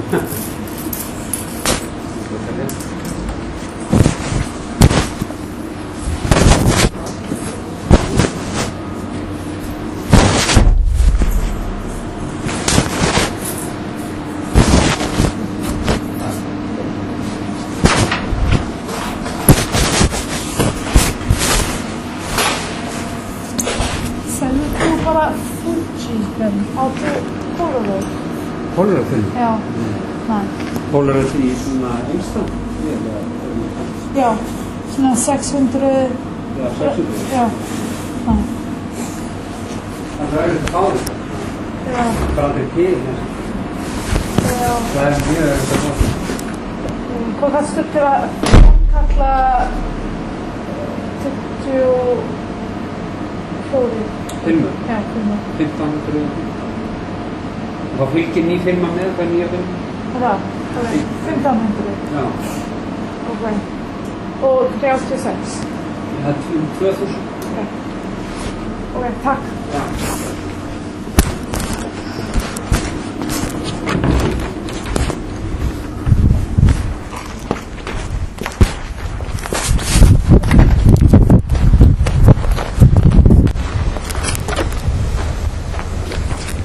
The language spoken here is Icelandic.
Bara fullchicken, alltså Polaroid. Polaroid? Ja, nej. Polaroid i såna ängstan? Ja, såna 600... Ja, 600? Ja, nej. Alltså är det farligt? Ja. Kvalitet? Ja. Det är mer än så. Hvað kannstu til að kalla 24? Filmur? Já, filmur. 1500. Hvað fylgir ný filma með? Hvað er nýja film? Það, 1500. Já. Ok. Og 36? Það er 2000. Ok. Ok, takk. Já.